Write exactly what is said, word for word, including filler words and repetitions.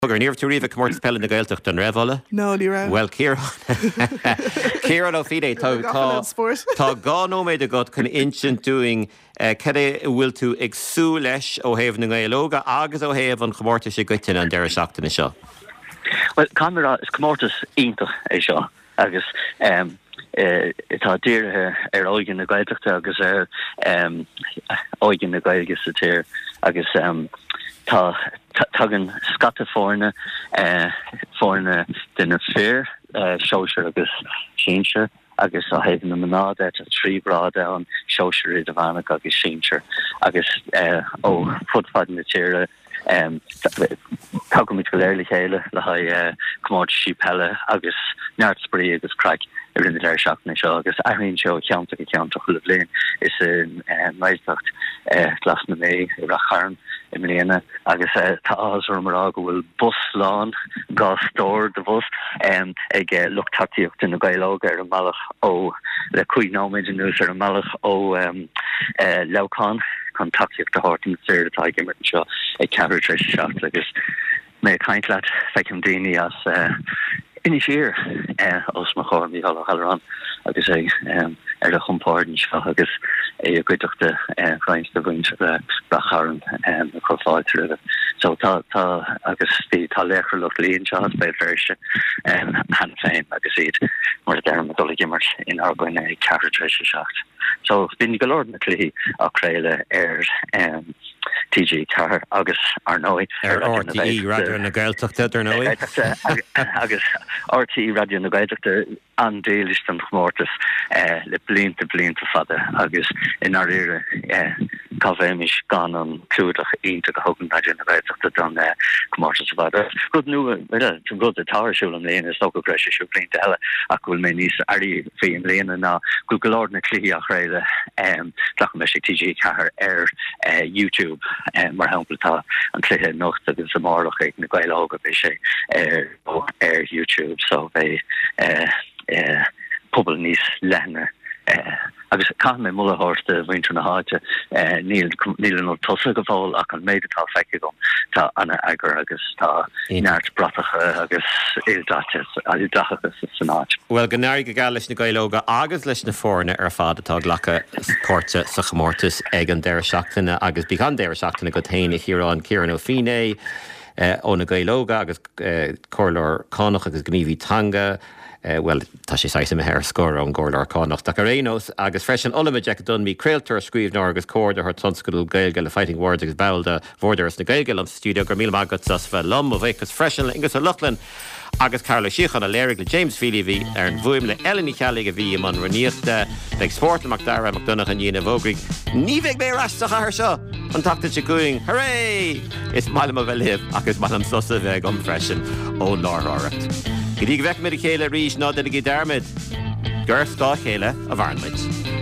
Gur níor tú riomh cummórtas pelle na Gaeltacht an raibh No, ní ra. Well, Ciarán Ciarán ó fide tá tá gá nóméid a god chun instant doing cede bhfuil tú ag sú leis ó thaobh na Gaelóga agus ó thaobh an chomórtas sé goitein an deir seachtainna seo. Well, camera is chomórtas ionta é seo agus um, uh, tá dír ar óigin na Gaeltacht agus ar um, óigin na Gaelge sa tír agus um, tá tugan scata fórna fórna duna fear seoir agus síir agus a héh na manáda a trí bráda an seoir a bhana agus síir agus ó fudfad na tíre Tugam mit go léirla chéile le ha commód sí pelle agus neart sprí agus craig ar rinne leir seachna seo agus aíonn seo ceanta go ceanta chula bléin is in maiistecht glas na mé i ra charm i mléana agus tá ásar marrá go bhfuil bus lán gá stór de bus ag luchtaíocht in na Gaelóga ar an malach ó le chuig nóméid an nús ar an malach ó leáán chun taíocht a háirtin séir atá gimmar seo ag ceair treis seach agus mé caiint leat feicim daoine as iní fear os mar chóir mí hall hallerán agus é ar a chumpáin seo agus é a goideachta chráinste bhaint bracharm a choáiltre so tá tá agus tí tá lechar le líon seo be verse han féin agus iad mar a derm dola gimmart in argoin é ceair treis seach so bín go lord na clí aréile ar T G car agus ar nói ar R T E radio na Gaeltachta ar nói agus R T E radio na Gaeltachta an délistan chomórtas le blinta blinta fada agus in ar ire cavéimiis gan an clúdach ínta go hogan radio na Gaeltachta don chomórtas fada rud nua tún rud a táirsúil an léana is so go breise siú blinta eile a bhfuil mé níos airí fé an léana ná go go lord na clí a chréile tlach me T G car ar YouTube mar haplatá an clíthe nocht agus samárach ag na Gaelóga bé sé ar ar YouTube so bé pobl níos lenne agus cá mé mulla háirsta bhaintre na háte níl níl nó tosa go bháil ach an méid atá feice gom tá anna agur agus tá neart bratacha agus ildáte ildáchachas san áit. Well go náir go gáil leis na Gaelóga agus leis na fórna ar fád atá ghlacha córte sa chomórtas ag an deir seachtainna agus bí an deir seachtainna go taine chiarán Ciarán Ó Finé ó na Gaelóga agus cóirleir Connacht agus gníomhí tanga Uh, well, tá sé saise me hair scór an gcóirleir Connacht da Carénos agus freisin olimiid ag dun mí creaaltar scríbhneoir agus cóirde ar tonscoil Gaeilge le Fighting Words agus báilda bhórdaras na Gaeilge an stúdio gur míle mágad sas bheith lom a bhéchas freisin ingus a Luchlin agus Carla Síochan a léirigh le James Feely bhí ar an bhuaim le Eleni Chealaigh a bhí man raníochta le sport amach dara McDonagh an dhéana bhógraigh ní bheith mé raisteach ar seo an tata se going hooray is maiile a bheith libh agus mal an sosa bheith an freisin ó láthracht. Gidí bheith mid a chéile rís ná de go dermid gur stá chéile a bharnmaid.